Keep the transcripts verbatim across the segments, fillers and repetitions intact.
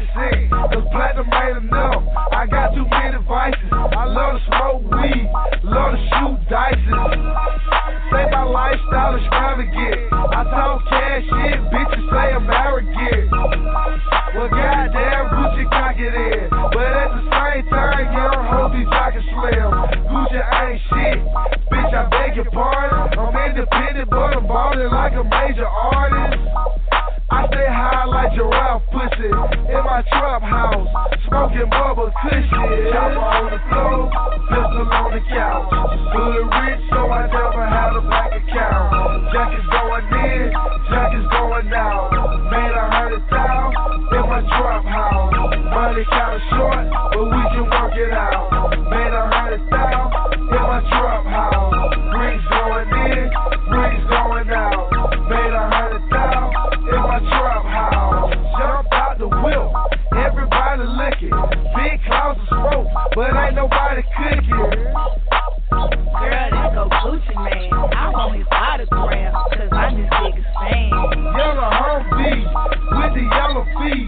sick, cause platinum ain't enough. I got too many vices. I love to smoke weed, love to shoot dice. Say my lifestyle extravagant. I talk cash shit, bitches say I'm arrogant. Well, goddamn, Gucci cock it in. But at the same time, young hoes be talking slim. Gucci ain't shit, bitch, I beg your pardon. I'm independent, but I'm ballin' like a major artist. I stay high like giraffe pussy in my trap house, smoking bubble cushion. Chopper on the floor, pistol on the couch. Good rich, so I never had a bank account. Jack is going in, Jack is going out. Made a hundred thousand in my trap house. Money kinda short, but we can work it out. Made a hundred thousand in my trap house. Bricks going in, bricks going out. Made a hundred thousand in my trap house. Jump out the whip, everybody licking. Big clouds of smoke, but ain't nobody cooking. Girl, that go Gucci man. I want his autograph, cause I'm his biggest fan. Yellow Humvee with the yellow feet.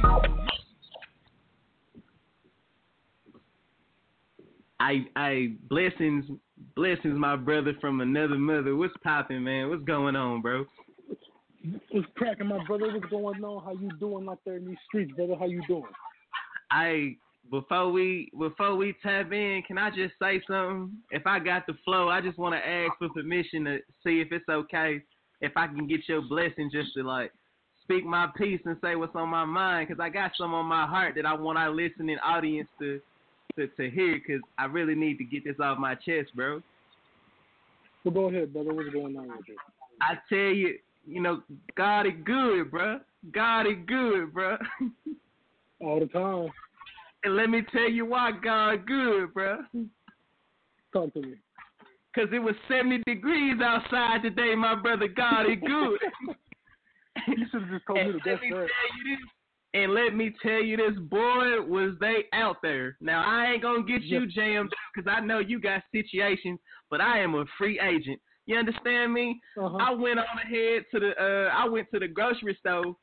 I I blessings blessings my brother from another mother. What's poppin', man? What's going on, bro? What's cracking, my brother? What's going on? How you doing out there in these streets, brother? How you doing? I before we before we tap in, can I just say something? If I got the flow, I just want to ask for permission to see if it's okay, if I can get your blessing just to like speak my piece and say what's on my mind, because I got some on my heart that I want our listening audience to to, to hear, because I really need to get this off my chest, bro. Well, go ahead, brother. What's going on with you? I tell you, you know, God is good, bro. God is good, bro. All the time. And let me tell you why God good, bro. Talk to me. Because it was seventy degrees outside today, my brother. God is good. You should have just told and me the best let me tell you this, And let me tell you this, boy, was they out there. Now, I ain't going to get you jammed up because I know you got situations, but I am a free agent. You understand me? Uh-huh. I went on ahead to the uh, I went to the grocery store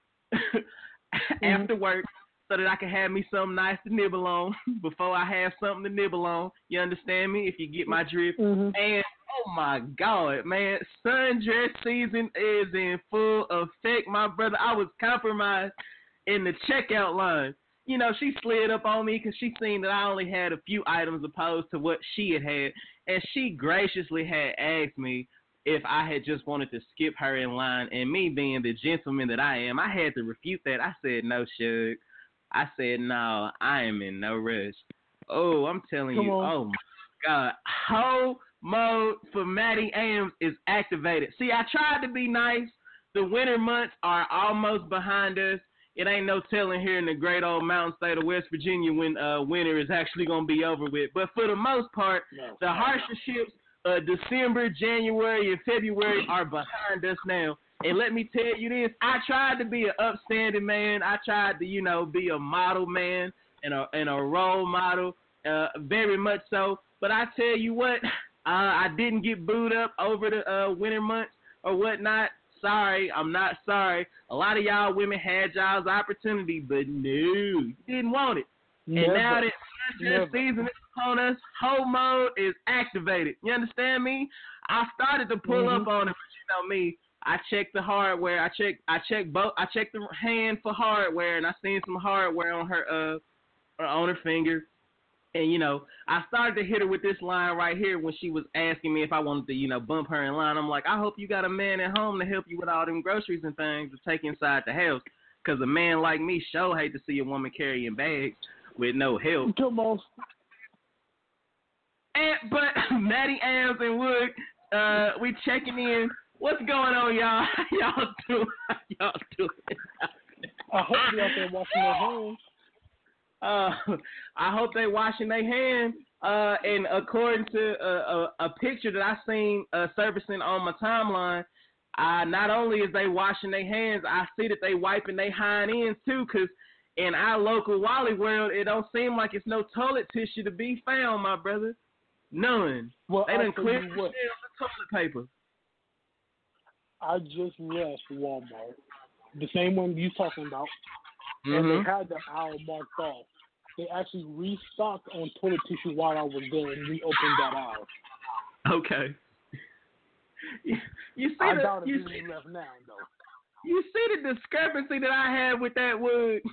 after mm-hmm. work so that I could have me something nice to nibble on before I have something to nibble on. You understand me? If you get my drift. Mm-hmm. And oh my God, man, sundress season is in full effect, my brother. I was compromised in the checkout line. You know, she slid up on me because she seen that I only had a few items opposed to what she had had. And she graciously had asked me if I had just wanted to skip her in line. And me being the gentleman that I am, I had to refute that. I said, no, Shug. I said, no, I am in no rush. Oh, I'm telling Come you, on. oh, my God. Whole mode for Maddie Ams is activated. See, I tried to be nice. The winter months are almost behind us. It ain't no telling here in the great old mountain state of West Virginia when uh, winter is actually going to be over with. But for the most part, no, the hardships of December, January, and February are behind us now. And let me tell you this, I tried to be an upstanding man. I tried to, you know, be a model man and a, and a role model, uh, very much so. But I tell you what, uh, I didn't get booed up over the uh, winter months or whatnot. Sorry, I'm not sorry. A lot of y'all women had y'all's opportunity, but no, you didn't want it. Never. And now that sundress season is upon us, hoe mode is activated. You understand me? I started to pull mm-hmm. up on it, but you know me. I checked the hardware. I checked. I checked both. I checked the hand for hardware, and I seen some hardware on her uh on her finger. And, you know, I started to hit her with this line right here when she was asking me if I wanted to, you know, bump her in line. I'm like, I hope you got a man at home to help you with all them groceries and things to take inside the house. Because a man like me sure hate to see a woman carrying bags with no help. Come on. And, but Maddie Ams and Wood, uh, we checking in. What's going on, y'all? How y'all doing? How y'all doing? I hope you're out there washing their hands. Uh, I hope they washing their hands. Uh, and according to a, a, a picture that I seen uh, surfacing on my timeline, uh, not only is they washing their hands, I see that they wiping their hind ends too. Cause in our local Wally world, it don't seem like it's no toilet tissue to be found, my brother. None. Well, they done I'll tell cleared you the what. shelves of toilet paper. I just left Walmart, the same one you talking about, and they Mm-hmm. had the aisle marked off. They actually restocked on toilet tissue while I was there and reopened that aisle. Okay. You, you see I the doubt if you you see, left now, though. you see the discrepancy that I had with that wood.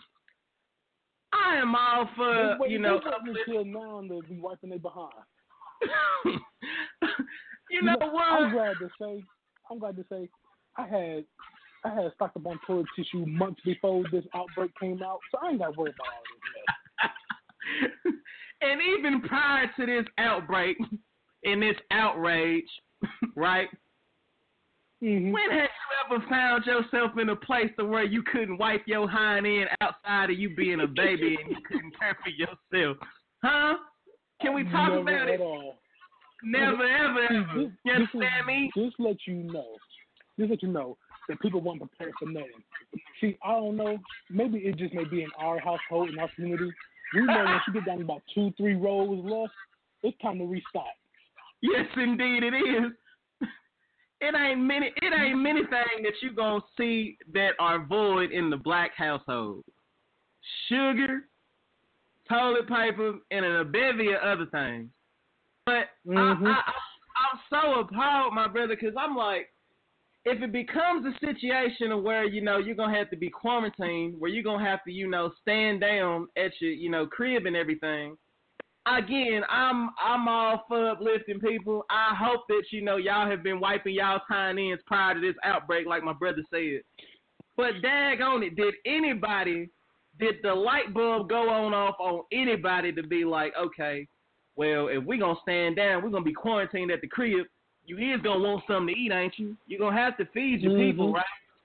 I am all for They wait, you know. they waiting until now to be wiping their behind. you You know know, what? I'm glad to say, I'm glad to say, I had, I had stocked up on toilet tissue months before this outbreak came out, so I ain't got to worry about all this mess. And even prior to this outbreak and this outrage, right? Mm-hmm. When have you ever found yourself in a place to where you couldn't wipe your hind end outside of you being a baby and you couldn't care for yourself? Huh? Can we talk Never about at it? all. Never, ever, See, ever. this, You this understand is, me? Just let you know. Just let you know that people weren't prepared for nothing. See, I don't know. Maybe it just may be in our household, in our community. We know once you get down to about two, three rows left, it's time to restock. Yes, indeed, it is. It ain't many. It ain't many things that you gonna see that are void in the black household. Sugar, toilet paper, and a bevy of other things. But Mm-hmm. I, I, I'm so appalled, my brother, because I'm like, if it becomes a situation of where, you know, you're going to have to be quarantined, where you're going to have to, you know, stand down at your, you know, crib and everything, again, I'm I'm all for uplifting people. I hope that, you know, y'all have been wiping y'all's hind ends prior to this outbreak, like my brother said. But daggone it, did anybody, did the light bulb go on off on anybody to be like, okay, well, if we're going to stand down, we're going to be quarantined at the crib, you is going to want something to eat, ain't you? You're going to have to feed your Mm-hmm. people, right?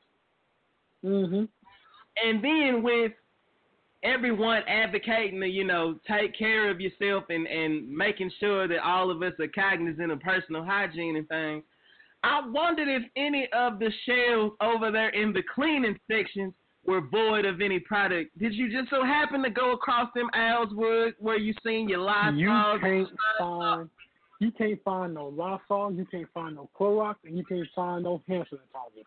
Mm-hmm. And then with everyone advocating to, you know, take care of yourself and, and making sure that all of us are cognizant of personal hygiene and things, I wondered if any of the shelves over there in the cleaning sections were void of any product. Did you just so happen to go across them aisles where, where you seen your Lysol? You can't find, you can't find no Lysol, you can't find no Clorox, and you can't find no hand sanitizer.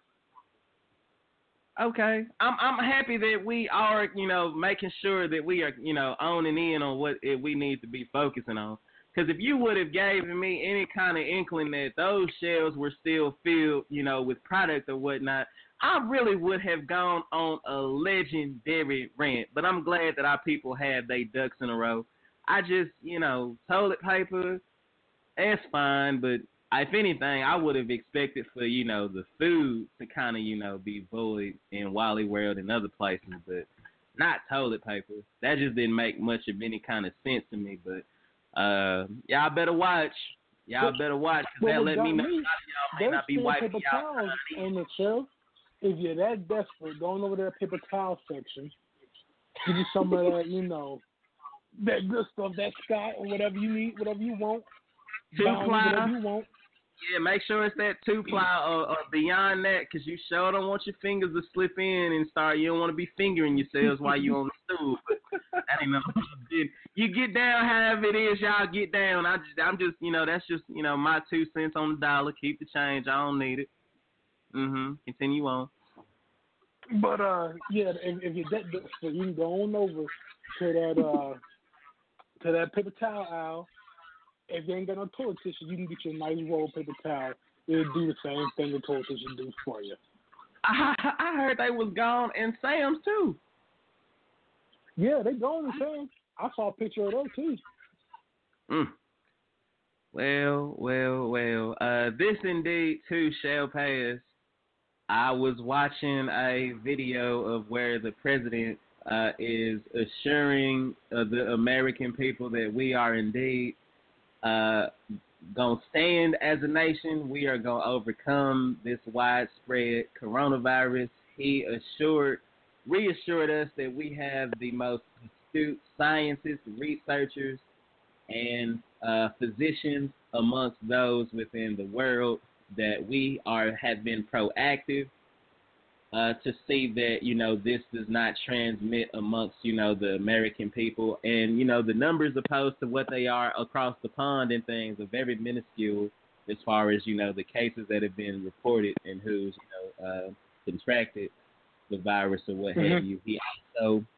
Okay, I'm I'm happy that we are, you know, making sure that we are, you know, owning in on what it, we need to be focusing on. Because if you would have given me any kind of inkling that those shelves were still filled, you know, with product or whatnot, I really would have gone on a legendary rant. But I'm glad that our people have their ducks in a row. I just, you know, toilet paper, that's fine, but if anything, I would have expected for, you know, the food to kind of, you know, be void in Wally World and other places, but not toilet paper. That just didn't make much of any kind of sense to me, but uh, y'all better watch. Y'all But- better watch, because but that what let got me know me, a lot of y'all may There's not be still wiping paper y'all. towels on the shelf. If you're that desperate, going over to the paper towel section, give you some of that, you know, that good stuff, that Scott or whatever you need, whatever you want. Two Bounty, ply. whatever you want. Yeah, make sure it's that two-ply or, or beyond that, because you sure don't want your fingers to slip in and start. You don't want to be fingering yourselves while you're on the stool. But that ain't nothing. You get down however it is y'all get down. I just, I'm just, you know, that's just, you know, my two cents on the dollar. Keep the change. I don't need it. Mm-hmm. Continue on. But, uh, yeah, if, if you're that desperate, you can go on over to that, uh, to that paper towel aisle. If you ain't got no toilet tissue, you can get you a nice roll of paper towel. It'll do the same thing the toilet tissue do for you. I, I heard they was gone in Sam's too. Yeah, they going the same. I saw a picture of those too. Mm. Well, well, well. Uh, this indeed too shall pass. I was watching a video of where the president uh, is assuring uh, the American people that we are indeed Uh, gonna stand as a nation. We are gonna overcome this widespread coronavirus. He assured, reassured us that we have the most astute scientists, researchers, and uh, physicians amongst those within the world, that we are have been proactive uh, to see that, you know, this does not transmit amongst, you know, the American people. And, you know, the numbers opposed to what they are across the pond and things are very minuscule as far as, you know, the cases that have been reported and who's, you know, uh, contracted the virus or what Mm-hmm. have you. He also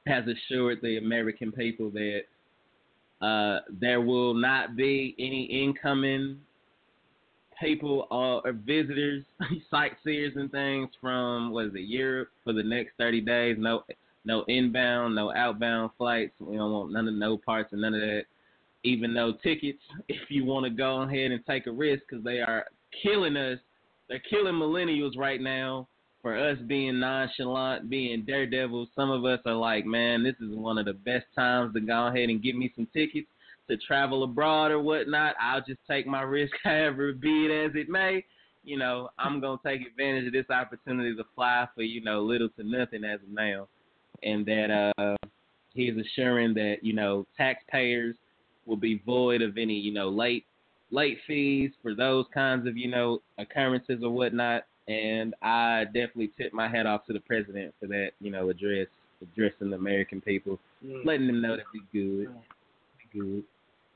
has assured the American people that uh, there will not be any incoming people or, or visitors, sightseers and things from, what is it, Europe for the next thirty days. No no inbound, no outbound flights. We don't want none of no parts and none of that. Even though tickets, if you want to go ahead and take a risk, because they are killing us. They're killing millennials right now for us being nonchalant, being daredevils. Some of us are like, man, this is one of the best times to go ahead and give me some tickets to travel abroad or whatnot. I'll just take my risk, however be it as it may. You know, I'm going to take advantage of this opportunity to fly for, you know, little to nothing as of now. And that uh, he's assuring that, you know, taxpayers will be void of any, you know, late late fees for those kinds of, you know, occurrences or whatnot. And I definitely tip my hat off to the president for that, you know, address, addressing the American people, yeah. letting them know that we good, yeah. we good.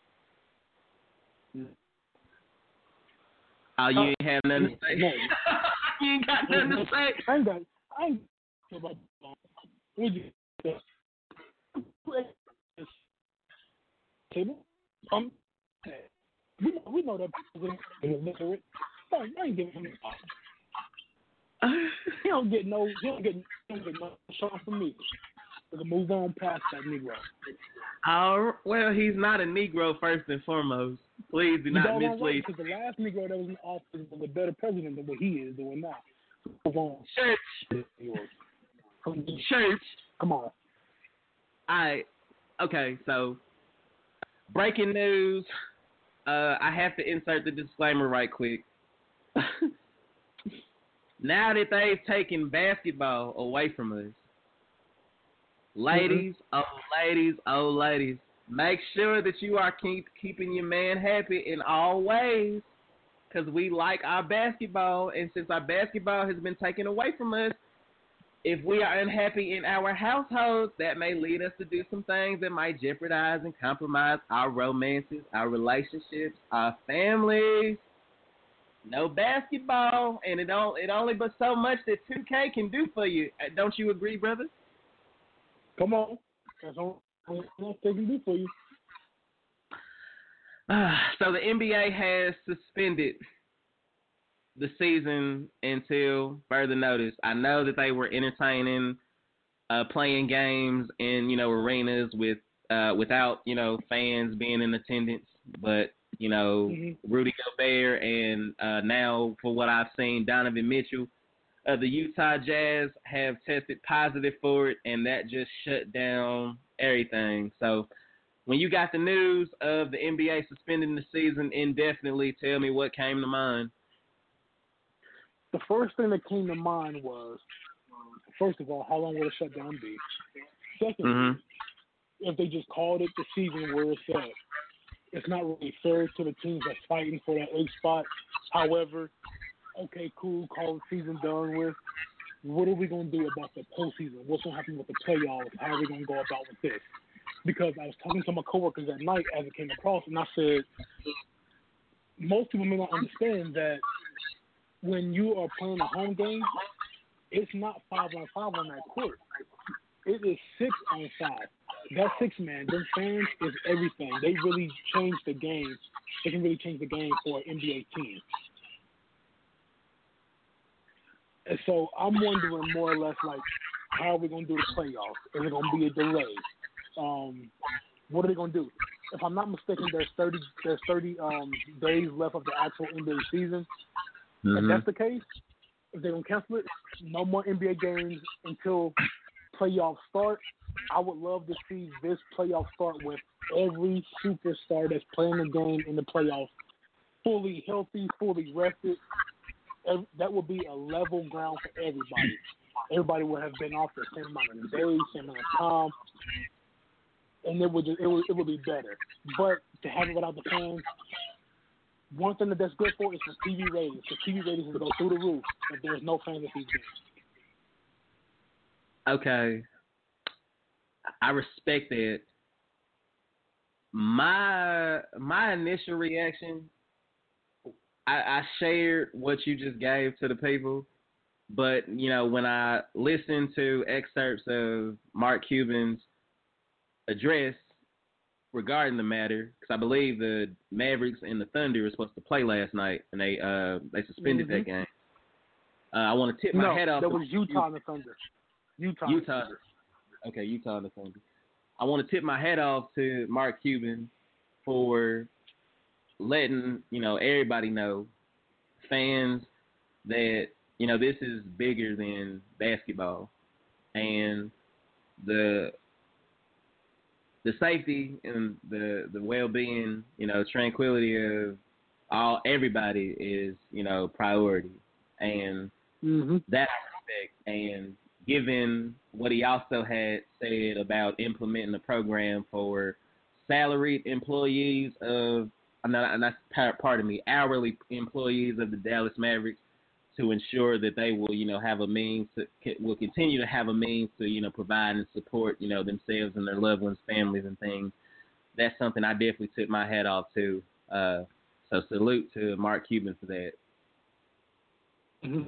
Yeah. Oh, you ain't have nothing to say? No. You ain't got nothing to say? I ain't got, I ain't about what you table? Um, we know, we know that president is illiterate. I ain't giving him a He don't get no, he don't get, he don't get no shot from me. We can move on past that Negro. Uh, well, he's not a Negro first and foremost. Please do not mislead. Because the last Negro that was in office was a better president than what he is doing now. Move on. Church. Church. Come on. I okay, so breaking news. Uh, I have to insert the disclaimer right quick. Now that they've taken basketball away from us, ladies, mm-hmm. oh ladies, oh ladies, make sure that you are keep keeping your man happy in all ways, because we like our basketball, and since our basketball has been taken away from us, if we are unhappy in our households, that may lead us to do some things that might jeopardize and compromise our romances, our relationships, our families. No basketball, and it don't it only but so much that two K can do for you. Don't you agree, brother? Come on, that's all they can do for you. Uh, so the N B A has suspended the season until further notice. I know that they were entertaining, uh, playing games in, you know, arenas with uh, without, you know, fans being in attendance, but, you know, mm-hmm. Rudy Gobert and uh, now, for what I've seen, Donovan Mitchell, uh, the Utah Jazz have tested positive for it, and that just shut down everything. So when you got the news of the N B A suspending the season indefinitely, tell me what came to mind. The first thing that came to mind was, first of all, how long would a shutdown be? Secondly, mm-hmm. if they just called it the season where it's at, it's not really fair to the teams that's fighting for that eighth spot. However, okay, cool, call the season done with. What are we going to do about the postseason? What's going to happen with the playoffs? How are we going to go about with this? Because I was talking to my coworkers at night as it came across, and I said, most people may not understand that when you are playing a home game, it's not five on five on that court. It is six on five. That six man, them fans is everything. They really change the game. They can really change the game for an N B A team. And so I'm wondering more or less like, how are we going to do the playoffs? Is it going to be a delay? Um, what are they going to do? If I'm not mistaken, there's thirty there's thirty um, days left of the actual N B A season. Mm-hmm. If that's the case, if they're going to cancel it, no more N B A games until playoffs start. I would love to see this playoff start with every superstar that's playing the game in the playoffs fully healthy, fully rested. That would be a level ground for everybody. Everybody would have been off the same amount of days, same amount of time, and it would just, it would it would be better. But to have it without the fans, one thing that that's good for is for T V ratings. The T V ratings will go through the roof if there's no fans at these games. Okay. I respect it. My my initial reaction, I, I shared what you just gave to the people, But, you know, when I listen to excerpts of Mark Cuban's address regarding the matter, because I believe the Mavericks and the Thunder were supposed to play last night, and they uh they suspended mm-hmm. that game. Uh, I want to tip no, my hat off. that to was Utah and the Thunder. Utah. Utah. Okay, Utah and the Thunder. I want to tip my hat off to Mark Cuban for letting, you know, everybody know, fans, that, you know, this is bigger than basketball, and the the safety and the the well-being, you know, tranquility of all everybody is, you know, priority, and mm-hmm. that aspect. And given what he also had said about implementing the program for salaried employees of, not, not pardon me, hourly employees of the Dallas Mavericks, to ensure that they will, you know, have a means to, will continue to have a means to, you know, provide and support, you know, themselves and their loved ones, families, and things. That's something I definitely took my hat off to. Uh, so salute to Mark Cuban for that. Mm-hmm.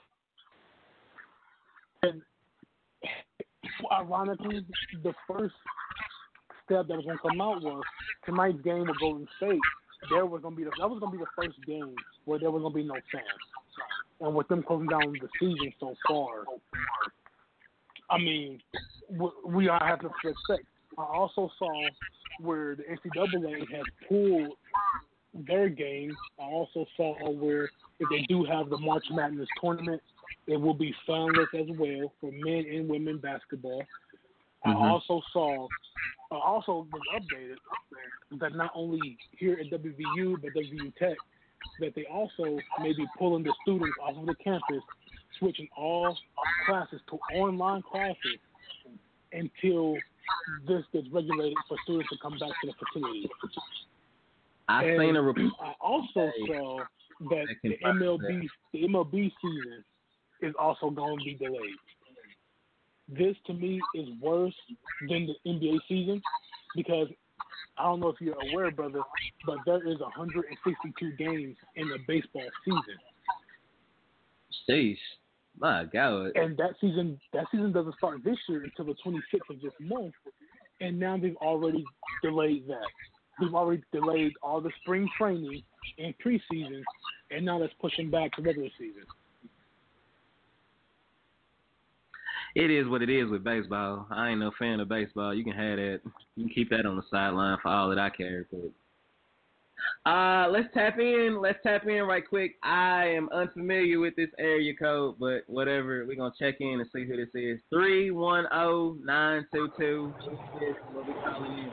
And ironically, the first step that was going to come out was tonight's game with Golden State. There was going to be the, that was going to be the first game where there was going to be no fans. And with them closing down the season so far, I mean, we all have to respect. I also saw where the N C double A has pulled their game. I also saw where if they do have the March Madness tournament, it will be fanless as well for men and women basketball. Mm-hmm. I also saw, I also was updated that not only here at W V U, but W V U Tech, that they also may be pulling the students off of the campus, switching all classes to online classes until this gets regulated for students to come back to the facility. I've and seen a report. I also saw that the M L B, that. the M L B season is also going to be delayed. This, to me, is worse than the N B A season because I don't know if you're aware, brother, but there is one hundred sixty-two games in the baseball season. Sheesh. My God. And that season that season doesn't start this year until the twenty-sixth of this month. And now they've already delayed that. They've already delayed all the spring training and preseason, and now that's pushing back to regular season. It is what it is with baseball. I ain't no fan of baseball. You can have that. You can keep that on the sideline for all that I care. But uh, let's tap in. Let's tap in right quick. I am unfamiliar with this area code, but whatever. We're gonna check in and see who this is. Three one zero nine two two. What we calling in?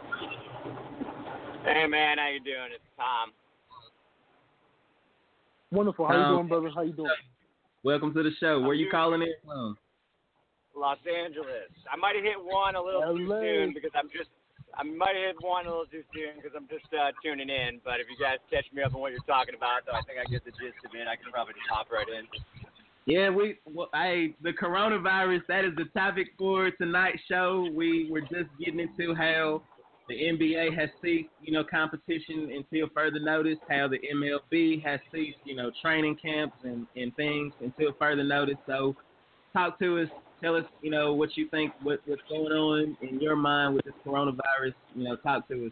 Hey man, how you doing? It's Tom. Wonderful. How Tom, you doing, brother? How you doing? Welcome to the show. Where you calling in from? Los Angeles. I might have hit one a little L A. too soon because I'm just. I might have hit one a little too soon because I'm just uh, tuning in. But if you guys catch me up on what you're talking about, though, I think I get the gist of it. I can probably just hop right in. Yeah, we. Well, hey, the coronavirus. That is the topic for tonight's show. We were just getting into how the N B A has ceased, you know, competition until further notice. How the M L B has ceased, you know, training camps and, and things until further notice. So, talk to us. Tell us, you know, what you think, what, what's going on in your mind with this coronavirus. You know, talk to us.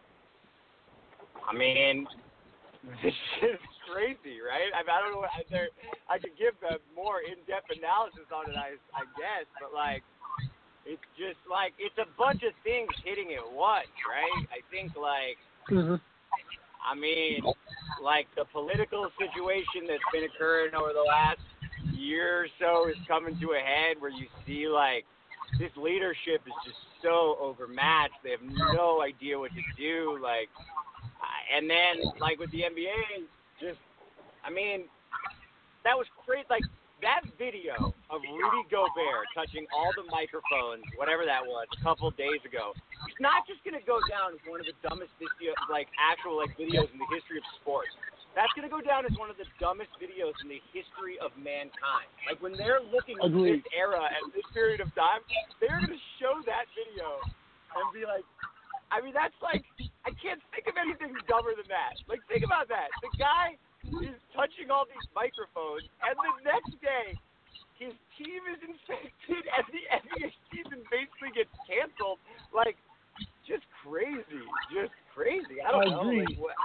I mean, this is crazy, right? I, mean, I don't know. I, there, I could give a more in-depth analysis on it, I, I guess, but like, it's just like it's a bunch of things hitting at once, right? I think like, mm-hmm. I mean, like the political situation that's been occurring over the last year or so is coming to a head where you see like this leadership is just so overmatched. They have no idea what to do. Like, and then like with the N B A, just I mean, that was crazy. Like that video of Rudy Gobert touching all the microphones, whatever that was, a couple days ago. It's not just gonna go down as one of the dumbest video, like actual like videos in the history of sports. That's going to go down as one of the dumbest videos in the history of mankind. Like, when they're looking at this era, at this period of time, they're going to show that video and be like, I mean, that's like, I can't think of anything dumber than that. Like, think about that. The guy is touching all these microphones, and the next day, his team is infected, and the N B A season basically gets canceled. Like, just crazy, just crazy. I don't I know. agree. Like, what?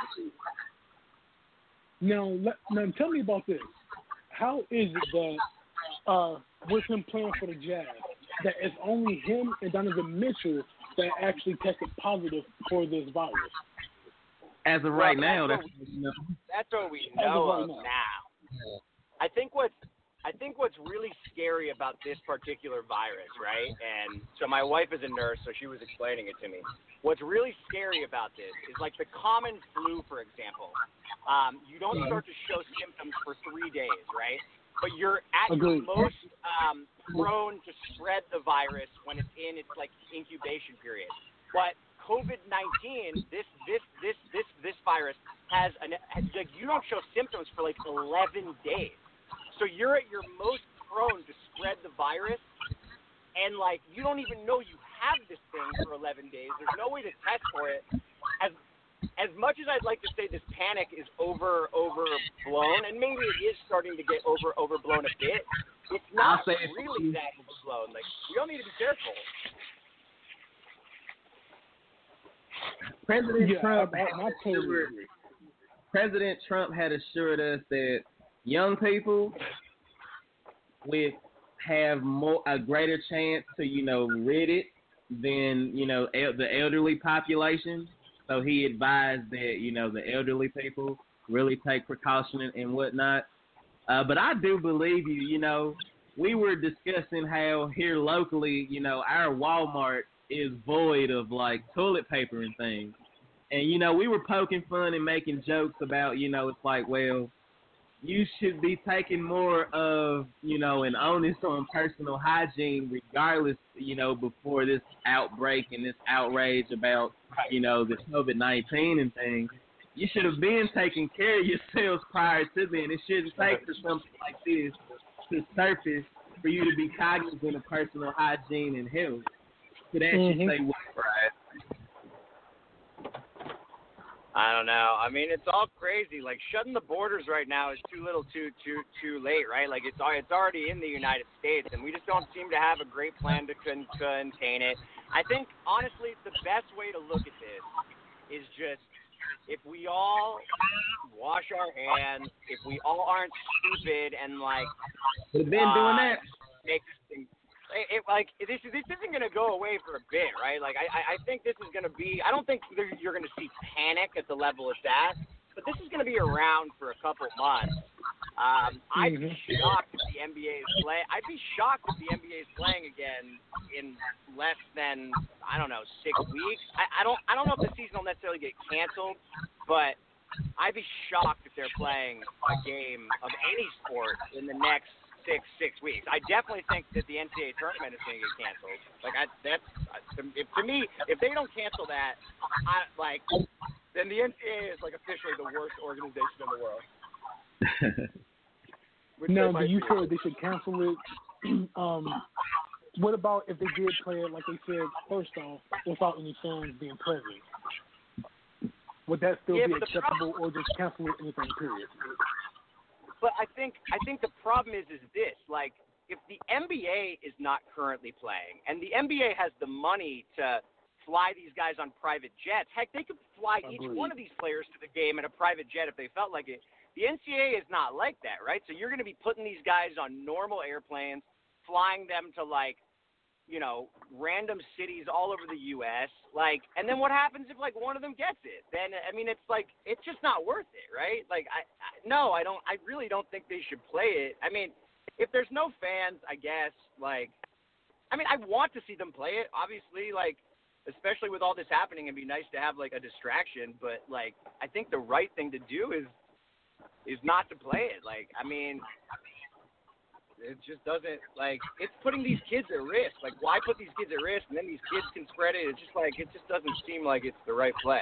Now, let, now, tell me about this. How is it that uh, with him playing for the Jazz, that it's only him and Donovan Mitchell that actually tested positive for this virus? As of right well, now, that's that's what, you know. that's what we As of know right of now. now. I think what's I think what's really scary about this particular virus, right? And so my wife is a nurse, so she was explaining it to me. What's really scary about this is like the common flu, for example. Um, you don't start to show symptoms for three days, right? But you're at Agreed. your most um, prone to spread the virus when it's in its like incubation period. But COVID nineteen, this this this this this virus has an has, like you don't show symptoms for like eleven days. So you're at your most prone to spread the virus, and like you don't even know you have this thing for eleven days. There's no way to test for it. As as much as I'd like to say this panic is over overblown, and maybe it is starting to get over overblown a bit, it's not I'll say it's- really that overblown. Like we all need to be careful. President Yeah, Trump I, had I, I totally assured, agree. President Trump had assured us that young people would have more a greater chance to you know rid it than you know el- the elderly population. So he advised that you know the elderly people really take precaution and, and whatnot. Uh, but I do believe you. You know, we were discussing how here locally, you know, our Walmart is void of like toilet paper and things. And, you know, we were poking fun and making jokes about, you know, it's like, well, you should be taking more of, you know, an onus on personal hygiene regardless, you know, before this outbreak and this outrage about, you know, the COVID nineteen and things. You should have been taking care of yourselves prior to then. It shouldn't take for something like this to surface for you to be cognizant of personal hygiene and health. So that Mm-hmm. should say what, right? I don't know. I mean, it's all crazy. Like shutting the borders right now is too little, too too too late, right? Like it's it's already in the United States, and we just don't seem to have a great plan to con- contain it. I think honestly, the best way to look at this is just if we all wash our hands, if we all aren't stupid and like We've been uh, doing that. make this thing. It, it, like this, this isn't going to go away for a bit, right? Like I, I think this is going to be. I don't think there, you're going to see panic at the level it's at, but this is going to be around for a couple months. Um, I'd be shocked if the N B A is play. I'd be shocked if the N B A is playing again in less than I don't know six weeks. I, I don't. I don't know if the season will necessarily get canceled, but I'd be shocked if they're playing a game of any sport in the next. Six six weeks. I definitely think that the N C double A tournament is going to get canceled. Like I, that's if, to me, if they don't cancel that, I like then the N C double A is like officially the worst organization in the world. Which Now, they do might you be. feel they should cancel it? um, what about if they did play it, like they said, first off, without any fans being present? Would that still Yeah, be but the acceptable, or just cancel it anything, period? But I think I think the problem is is this, like if the N B A is not currently playing and the N B A has the money to fly these guys on private jets, heck, they could fly each Agreed. one of these players to the game in a private jet if they felt like it. The N C double A is not like that, right? So you're going to be putting these guys on normal airplanes, flying them to like, you know, random cities all over the U S Like, and then what happens if like one of them gets it? Then I mean, it's like it's just not worth it, right? Like, I, I no, I don't. I really don't think they should play it. I mean, if there's no fans, I guess like, I mean, I want to see them play it. Obviously, like, especially with all this happening, it'd be nice to have like a distraction. But like, I think the right thing to do is is not to play it. Like, I mean. It just doesn't, like, it's putting these kids at risk. Like, why put these kids at risk and then these kids can spread it? It's just like, it just doesn't seem like it's the right play.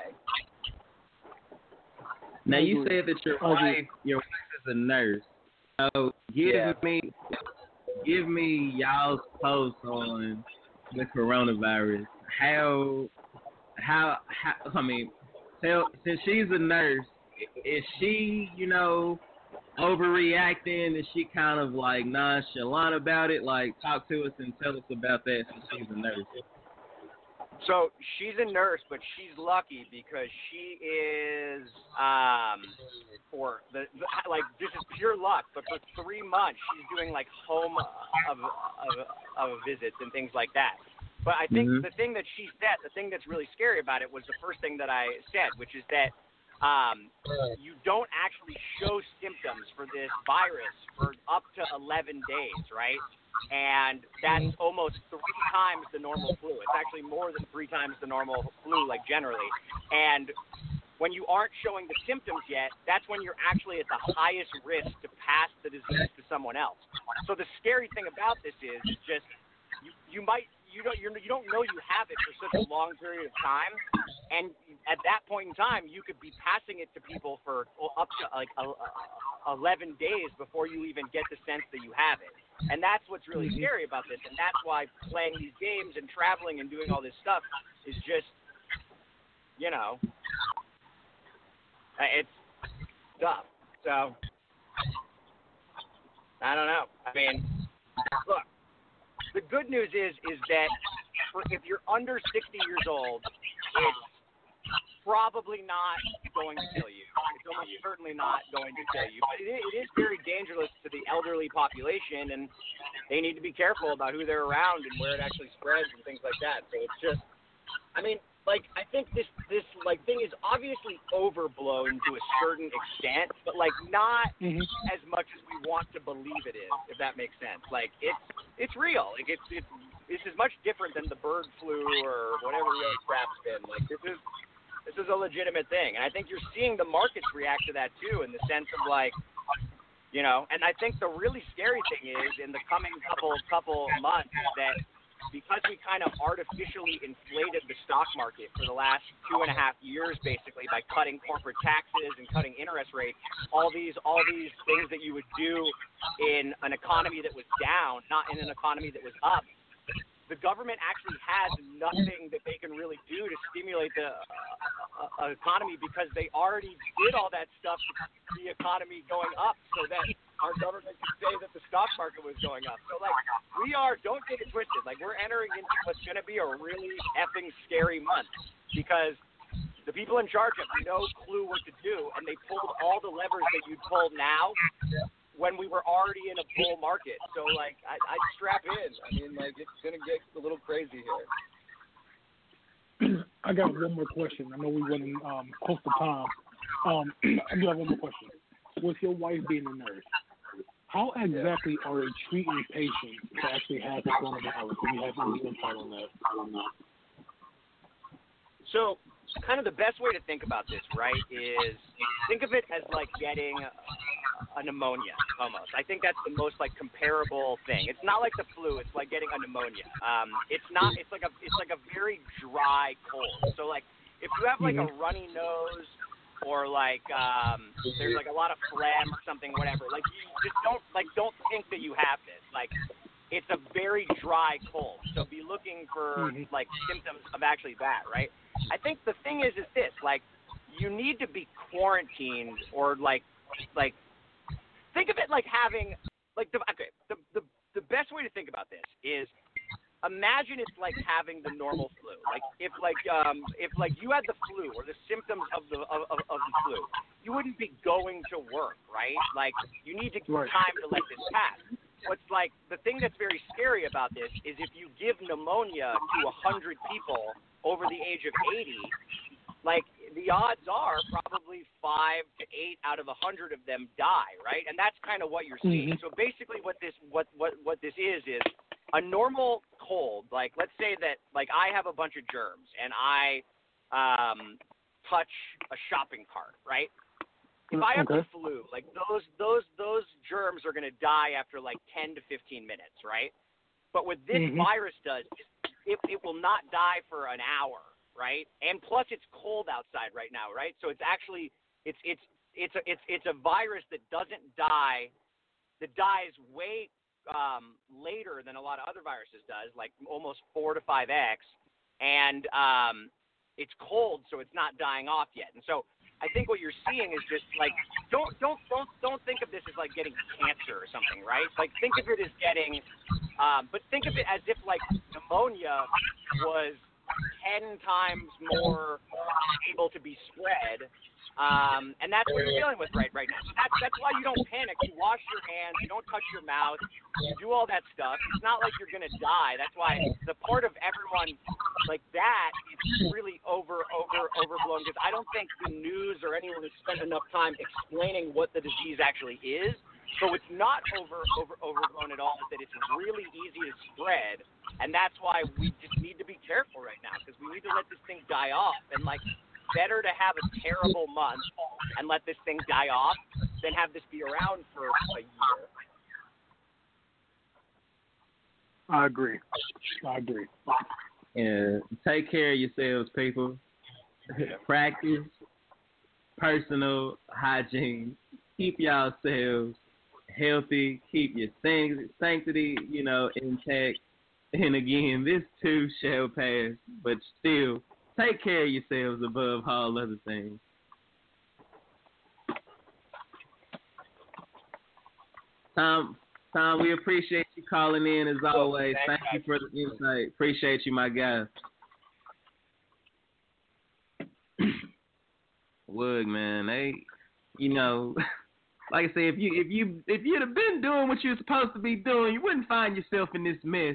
Now, you said that your wife, your wife is a nurse. So give Yeah. me, give me y'all's post on the coronavirus. How, how, how? I mean, tell since she's a nurse is she, you know, overreacting? Is she kind of like nonchalant about it? Like, talk to us and tell us about that since she's a nurse. So she's a nurse, but she's lucky because she is, um, for the, the like this is pure luck. But for three months, she's doing like home of of, of visits and things like that. But I think mm-hmm. the thing that she said, the thing that's really scary about it was the first thing that I said, which is that um, you don't actually show symptoms for this virus for up to eleven days, right? And that's almost three times the normal flu. It's actually more than three times the normal flu, like generally. And when you aren't showing the symptoms yet, that's when you're actually at the highest risk to pass the disease to someone else. So the scary thing about this is, is just you, you might you don't you're, you don't know you have it for such a long period of time, and at that point in time, you could be passing it to people for up to like eleven days before you even get the sense that you have it. And that's what's really scary about this, and that's why playing these games and traveling and doing all this stuff is just, you know, it's tough. So, I don't know. I mean, look, the good news is is that for, if you're under sixty years old, it's probably not going to kill you. It's almost certainly not going to kill you. But it is, it is very dangerous to the elderly population, and they need to be careful about who they're around and where it actually spreads and things like that. So it's just, I mean, like, I think this, this like, thing is obviously overblown to a certain extent, but, like, not mm-hmm. as much as we want to believe it is, if that makes sense. Like, it's it's real. Like, it's, it's, it's as much different than the bird flu or whatever the other crap's been. Like, this is... This is a legitimate thing, and I think you're seeing the markets react to that too, in the sense of like, you know. And I think the really scary thing is in the coming couple couple months that because we kind of artificially inflated the stock market for the last two and a half years, basically by cutting corporate taxes and cutting interest rates, all these all these things that you would do in an economy that was down, not in an economy that was up. The government actually has nothing that they can really do to stimulate the uh, uh, economy because they already did all that stuff to the economy going up so that our government could say that the stock market was going up. So, like, we are, don't get it twisted, like, we're entering into what's going to be a really effing scary month because the people in charge have no clue what to do, and they pulled all the levers that you'd pull now when we were already in a bull market. So, like, I, I'd strap in. I mean, like, it's going to get a little crazy here. I got one more question. I know we're running um, close to time. Um, I do have one more question. With your wife being a nurse, how exactly are they treating patients to actually have the coronavirus? Do you have any insight on that? So, kind of the best way to think about this, right, is think of it as like getting a pneumonia almost. I think that's the most like comparable thing. It's not like the flu. It's like getting a pneumonia. Um, it's not. It's like a. It's like a very dry cold. So like if you have like mm-hmm. a runny nose or like um, there's like a lot of phlegm or something, whatever. Like you just don't like don't think that you have this. Like it's a very dry cold. So be looking for mm-hmm. like symptoms of actually that, right? I think the thing is, is this, like, you need to be quarantined or, like, like, think of it like having, like, the, okay, the, the, the best way to think about this is imagine it's like having the normal flu. Like, if, like, um, if, like, you had the flu or the symptoms of the, of, of, of the flu, you wouldn't be going to work, right? Like, you need to give time to let this pass. What's, like, the thing that's very scary about this is if you give pneumonia to one hundred people over the age of eighty, like the odds are probably five to eight out of a hundred of them die, right? And that's kind of what you're seeing. Mm-hmm. So basically, what this what what what this is is a normal cold. Like let's say that like I have a bunch of germs and I um, touch a shopping cart, right? If I have okay. the flu, like those those those germs are going to die after like ten to fifteen minutes, right? But what this mm-hmm. virus does is It, it will not die for an hour, right? And plus, it's cold outside right now, right? So it's actually it's it's it's a it's it's a virus that doesn't die, that dies way um, later than a lot of other viruses does, like almost four to five x, and um, it's cold, so it's not dying off yet. And so I think what you're seeing is just like don't don't don't don't think of this as like getting cancer or something, right? Like think of it as getting, um, but think of it as if like pneumonia was ten times more able to be spread. Um, and that's what you're dealing with right right now. So that's that's why you don't panic. You wash your hands. You don't touch your mouth. You do all that stuff. It's not like you're gonna die. That's why the part of everyone like that is really over over overblown because I don't think the news or anyone has spent enough time explaining what the disease actually is. So it's not over over overblown at all. It's that it's really easy to spread, and that's why we just need to be careful right now because we need to let this thing die off and like. Better to have a terrible month and let this thing die off than have this be around for a year. I agree. I agree. Yeah, take care of yourselves, people. Practice personal hygiene. Keep yourselves healthy. Keep your sanctity, you know, intact. And again, this too shall pass, but still. Take care of yourselves above all other things. Tom, Tom, we appreciate you calling in as always. Thank you for the insight. Appreciate you, my guy. Wood, man, they, you know, like I say, if you if you if you'd have been doing what you're supposed to be doing, you wouldn't find yourself in this mess.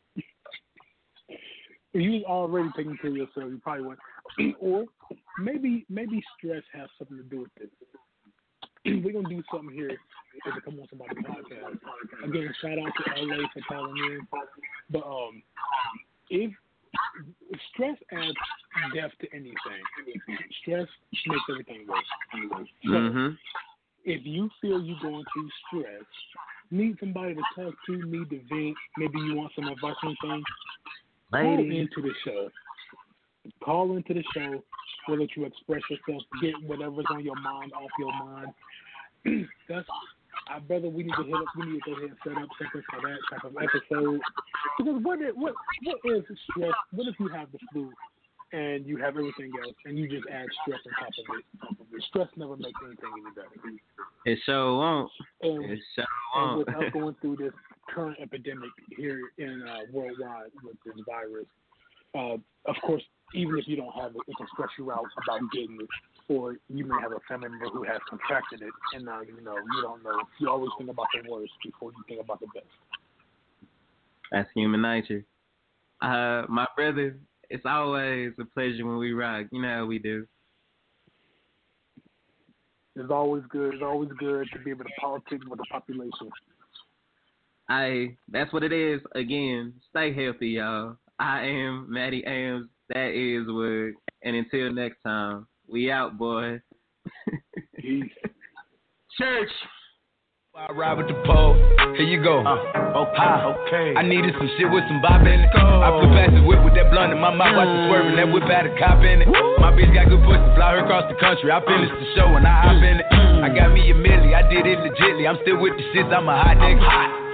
If you was already taking care of yourself, you probably wouldn't. Or maybe maybe stress has something to do with it. We're gonna do something here to come on somebody's podcast. Again, shout out to L A for calling in. But um, if, if stress adds depth to anything, stress makes everything worse. So mm-hmm. if you feel you're going through stress, need somebody to talk to, need to vent. Maybe you want some advice on things. Call into the show. Call into the show. We'll let you express yourself, get whatever's on your mind off your mind. That's, I brother. We need to hit up. We need to go ahead and set up something for that type of episode. Because what is, what what is stress? What if you have the flu and you have everything else, and you just add stress on top of it? Stress never makes anything any better. It sure won't. And, it sure and won't. with us going through this current epidemic here in uh, worldwide with this virus, uh, of course, even if you don't have it, it can stress you out about getting it, or you may have a family member who has contracted it, and now you know you don't know. You always think about the worst before you think about the best. That's human nature. Uh, my brother, it's always a pleasure when we rock. You know how we do. It's always good. It's always good to be able to politic with the population. I, that's what it is. Again, stay healthy, y'all. I am Matty Ames. That is Wood. And until next time, we out, boy. Peace. Church. I ride with the pole. Here you go. Uh, okay, okay. I needed some shit with some bop in it. Go. I flew past the whip with that blunt in my mouth. Watch it swerving. That whip had a cop in it. Woo. My bitch got good pussy. Fly her across the country. I finished the show and I hop in it. I got me a milli. I did it legitly. I'm still with the shits. I'm a hot nigga. I'm hot.